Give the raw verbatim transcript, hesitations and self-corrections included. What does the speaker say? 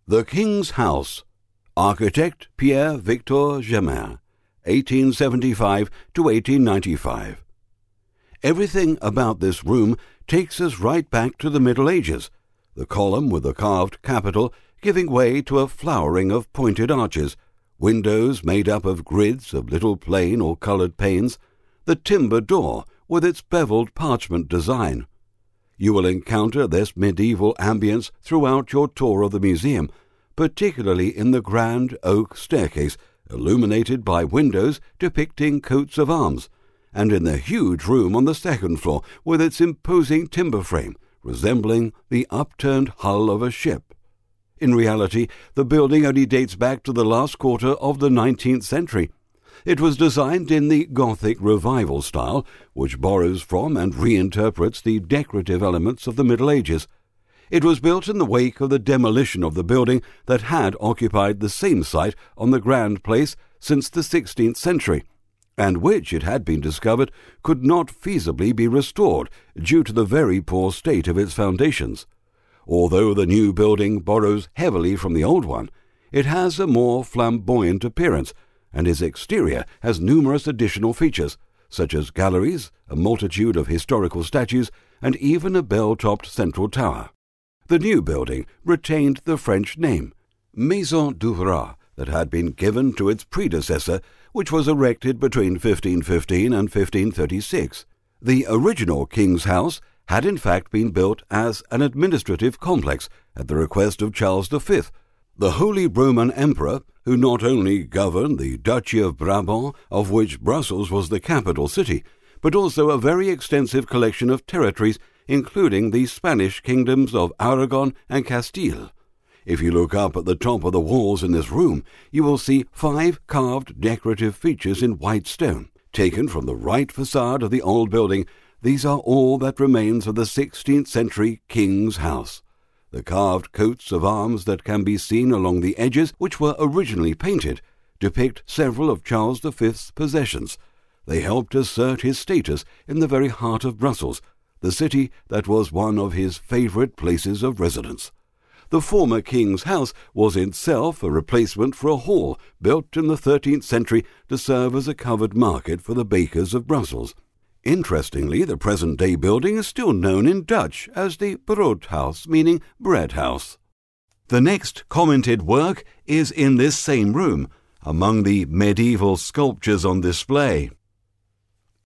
The King's House. Architect Pierre Victor Germain, eighteen seventy-five to eighteen ninety-five. Everything about this room takes us right back to the Middle Ages, the column with the carved capital giving way to a flowering of pointed arches, windows made up of grids of little plain or coloured panes, the timber door with its bevelled parchment design. You will encounter this medieval ambience throughout your tour of the museum, particularly in the grand oak staircase, illuminated by windows depicting coats of arms, and in the huge room on the second floor with its imposing timber frame, resembling the upturned hull of a ship. In reality, the building only dates back to the last quarter of the nineteenth century. It was designed in the Gothic Revival style, which borrows from and reinterprets the decorative elements of the Middle Ages. It was built in the wake of the demolition of the building that had occupied the same site on the Grand Place since the sixteenth century, and which, it had been discovered, could not feasibly be restored due to the very poor state of its foundations. Although the new building borrows heavily from the old one, it has a more flamboyant appearance, and its exterior has numerous additional features, such as galleries, a multitude of historical statues, and even a bell-topped central tower. The new building retained the French name, Maison d'Ouvrat, that had been given to its predecessor, which was erected between fifteen fifteen and fifteen thirty-six. The original King's House had in fact been built as an administrative complex at the request of Charles the Fifth, the Holy Roman Emperor, who not only governed the Duchy of Brabant, of which Brussels was the capital city, but also a very extensive collection of territories, including the Spanish kingdoms of Aragon and Castile. If you look up at the top of the walls in this room, you will see five carved decorative features in white stone, taken from the right facade of the old building. These are all that remains of the sixteenth century King's House. The carved coats of arms that can be seen along the edges, which were originally painted, depict several of Charles the Fifth's possessions. They helped assert his status in the very heart of Brussels, the city that was one of his favourite places of residence. The former King's House was itself a replacement for a hall built in the thirteenth century to serve as a covered market for the bakers of Brussels. Interestingly, the present-day building is still known in Dutch as the Broodhuis, meaning bread house. The next commented work is in this same room, among the medieval sculptures on display.